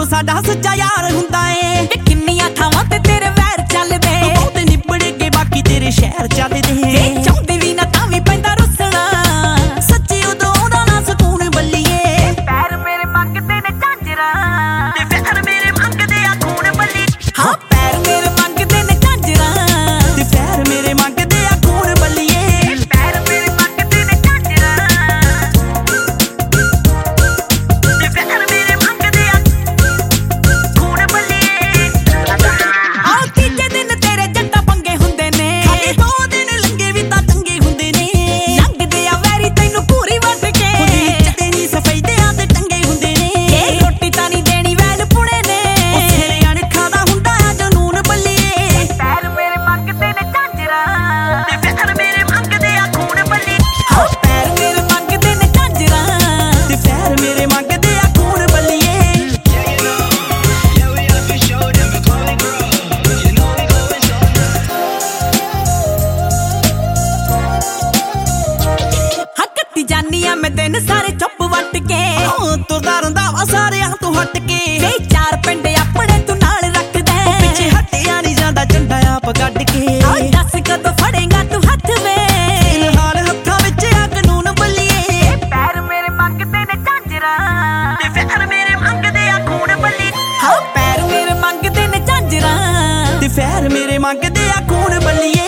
ਜਦੋਂ ਸਾਡਾ ਸੱਚਾ ਯਾਰ ਹੁੰਦਾ ਏ। ਕਿੰਨੀਆਂ ਥਾਵਾਂ ਤੇ ਤੇਰੇ ਵੈਰ ਚੱਲਦੇ, ਬਹੁਤ ਨਿਬੜ ਕੇ ਬਾਕੀ ਤੇਰੇ ਸ਼ਹਿਰ ਚੱਲਦੇ। ਚਾਹੁੰਦੇ ਵੀ ਨਾ ਤਾਂ ਵੀ ਪੈਂਦਾ ਰੁੱਸਣਾ, ਸੱਚੀ ਉਦੋਂ ਆਉਂਦਾ ਨਾ ਸਕੂਨ ਬੱਲੀਏ। ਪੈਰ ਮੇਰੇ ਮੰਗਦੇ ਨੇ ਝਾਂਜਰਾਂ ਤੇ ਪੈਰ ਮੇਰੇ ਮੰਗਦੇ ਆ ਖੂਨ ਬੱਲੀ। ਹਾਂ ਪੈਰ ਮੇਰੇ ਮੰਗਦੇ ਨੇ ਝਾਂਜਰਾਂ ਤੇ ਪੈਰ ਮੇਰੇ ਮੰਗਦੇ ਆ ਖੂਨ ਬੱਲੀਏ। ਪੈਰ ਮੇਰੇ ਮੰਗਦੇ ਨੇ ਝਾਂਜਰਾਂ ਤੇ ਪੈਰ ਮੇਰੇ ਮੰਗਦੇ ਆ ਖੂਨ ਬੱਲੀਏ। ਆਹ ਤੀਜੇ ਦਿਨ ਤੇਰੇ ਜੱਟਾ ਪੰਗੇ ਹੁੰਦੇ ਨੇ, ਖਾਲੀ 2 ਦਿਨ ਲੰਗੇ ਵੀ ਤਾਂ ਚੰਗੇ ਹੁੰਦੇ ਨੇ। ਲੰਘਦੇ ਆ ਵੈਰੀ ਤੈਨੂੰ ਪੂਰੀ ਵੱਟ ਕੇ, ਚਦੇ ਨੀ ਸਫੈਦਿਆਂ ਤੇ ਟੰਗੇ ਹੁੰਦੇ ਨੇ। ਰੋਟੀ ਤਾਂ ਨਹੀਂ ਦੇਣੀ ਵੈਲ ਪੁਣੇ ਨੇ, ਉਹ ਤੇਰੇ ਅਣਖਾਂ ਦਾ ਹੁੰਦਾ ਆ ਜਨੂਨ ਬੱਲੀਏ। ਪੈਰ ਮੇਰੇ ਮੰਗਦੇ ਨੇ ਝਾਂਜਰਾਂ ਤੇ ਪੈਰ ਮੇਰੇ ਮੰਗਦੇ ਆ ਖੂਨ ਬੱਲੀ। ਹਾਂ ਪੈਰ ਮੇਰੇ ਮੰਗਦੇ ਨੇ ਝਾਂਜਰਾਂ ਤੇ ਪੈਰ ਮੇਰੇ ਮੰਗਦੇ ਆ ਖੂਨ ਬੱਲੀਏ। ਹੱਕਤੀ ਜਾਨੀ ਆ ਮੈਂ ਦਿਨ ਸਾਰੇ ਚੁੱਪ ਵੱਟ ਕੇ, ਤੁਰਦਾ ਰੰਧਾਵਾ ਸਾਰਿਆਂ ਤੋਂ ਹਟ ਕੇ। ਵੇ 4 ਪਿੰਡ ਆਪਣੇ ਤੂੰ ਨਾਲ ਰੱਖਦਾ, ਪਿੱਛੇ ਹਟਿਆ ਨਹੀਂ ਜਾਂਦਾ ਝੰਡਾ ਆਪ ਕੱਢ ਕੇ। ਦੱਸ ਕਦੋਂ ਫੜੇਗਾ ਤੂੰ ਹੱਥ ਵੇ, ਫਿਲਹਾਲ ਹੱਥਾਂ ਵਿੱਚ ਆ ਕਾਨੂੰਨ ਬੱਲੀਏ। ਪੈਰ ਮੇਰੇ ਮੰਗਦੇ ਨੇ ਝਾਂਜਰਾਂ ਤੇ ਪੈਰ ਮੇਰੇ ਮੰਗਦੇ ਆ ਖੂਨ ਬੱਲੀ। ਹਾਂ ਪੈਰ ਮੇਰੇ ਮੰਗਦੇ ਨੇ ਝਾਂਜਰਾਂ ਤੇ ਪੈਰ ਮੇਰੇ ਮੰਗਦੇ ਆ ਖੂਨ ਬੱਲੀਏ।